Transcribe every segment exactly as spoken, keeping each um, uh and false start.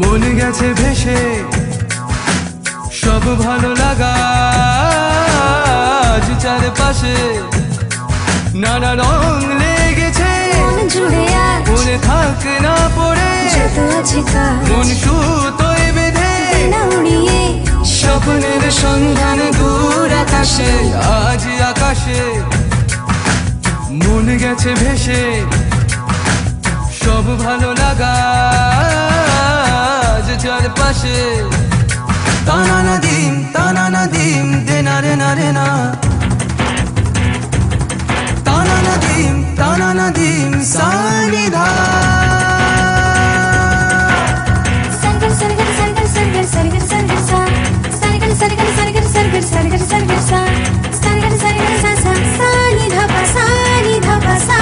মন গেছে ভেসে সব ভালো লাগা আজ চারপাশে নানা রং লেগেছে মন জুড়ে আজ মনে থাক না পড়ে যত আছে কাজ মন সুতোয় বেঁধে না উড়িয়ে স্বপ্নের সন্ধান দূর আকাশে আজ আকাশে মন গেছে ভেসে সব ভালো লাগা আজ চারপাশে তানা নদীম তানা নদীম দেনা রে না রে না তানা নদীম তানা নদীম সানিধা सरगर सरगर सरगर सरगर सरगर सरगर सा सरगर सरगर सरगर सरगर सरगर सरगर सा सरगर सरगर सा सा सा नि धा पा सा नि धा पा सा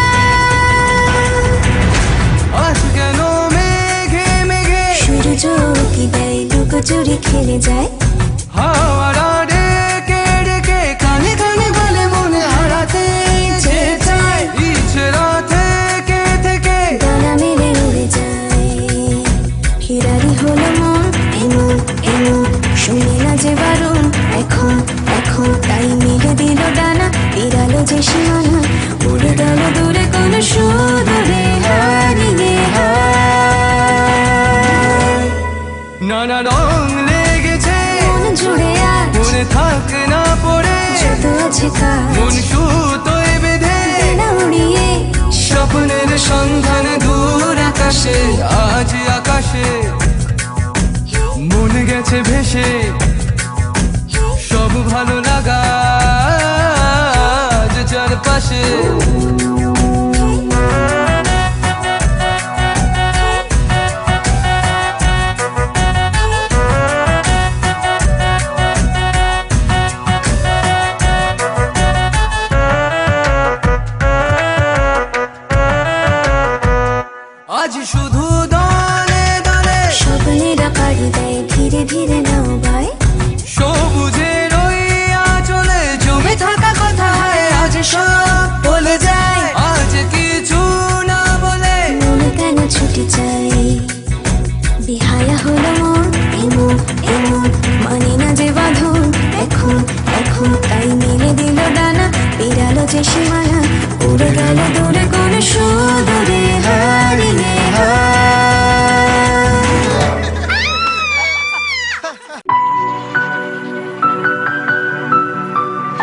আজ কেন মেঘে মেঘে সূর্য কি দেয় লুকোচুরি খেলে যায় হাওয়ারা ডেকে ডেকে কানে কানে বলে মনে হারাতে ইচ্ছে চায় ইচ্ছেরা থেকে থেকে ডানা মেলে উড়ে যায় ফিরারি হলো মন এমন এমন শুনে না যে বারণ এখন এখন তাই মিলে দিল ডানা বিড়ালো যে সীমানা উড়ে গেল দূরে কোন সুদূরে হারিয়ে হায় নানা রং লেগেছে মন জুড়ে আজ মনে থাক না পড়ে যত আছে কাজ মন সুতোয় বেঁধে না উড়িয়ে স্বপ্নের সন্ধান দূর আকাশে আজ আকাশে মন গেছে ভেসে সব ভালো লাগা আজ চারপাশে আজ শুধু দলে দলে স্বপ্নেরা পাড়ি দেয় ধীরে ধীরে নাও বাই সবুজের ওই আঁচলে জমে থাকা কথায় আজ সব বলে যায় আজ কিছু না বলে মন কেন ছুটি চাই বিহায়া হলো মন এমন এমন মানে না যে বাঁধন এখন এখন তাই মিলে দিল ডানা বিড়ালো যে সীমানা উড়ে গেল দূরে কোন সুদূরে হারিয়ে হায়